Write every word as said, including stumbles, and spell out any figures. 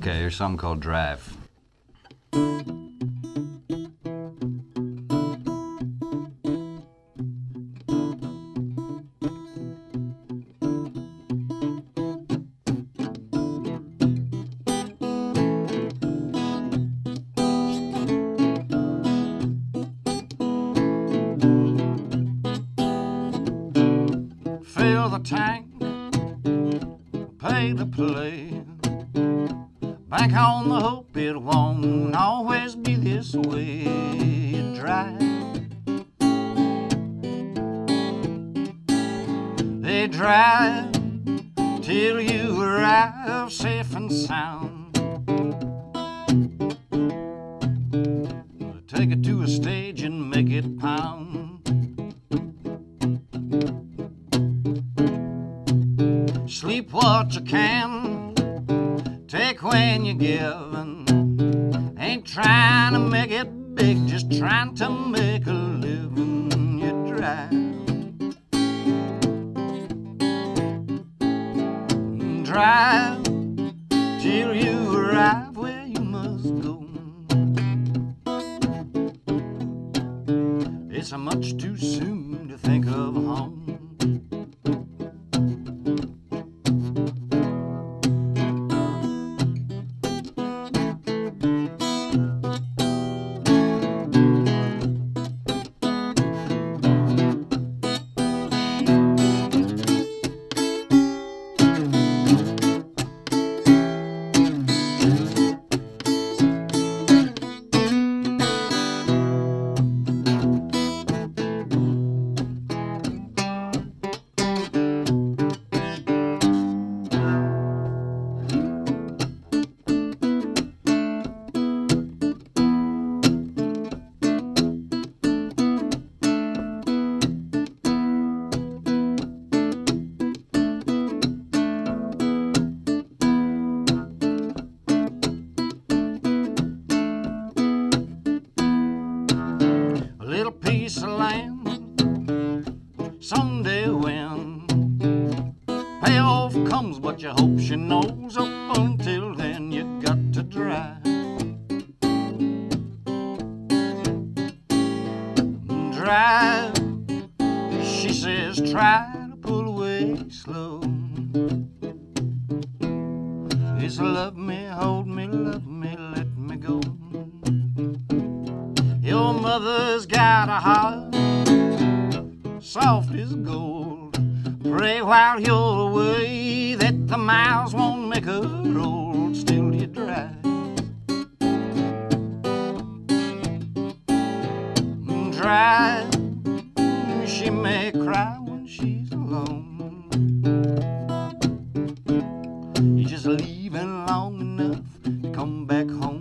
Okay, here's something called Drive. Fill the tank, pay the play. Bank on the hope it won't always be this way. Drive. They drive till you arrive safe and sound. Take it to a stage and make it pound. Sleep what you can, take when you're given. Ain't trying to make it big, just trying to make a living. You drive. Drive till you arrive where you must go. It's much too soon to think of home. Piece of land someday when payoff comes, but you hope she knows up until then you got to drive. Drive, she says, try to pull away slow. It's love me, hold me, love me, let me go. Your mother's got a heart soft as gold. Pray while you're away that the miles won't make her old. Still you drive. Drive. She may cry when she's alone. You're just leaving long enough to come back home.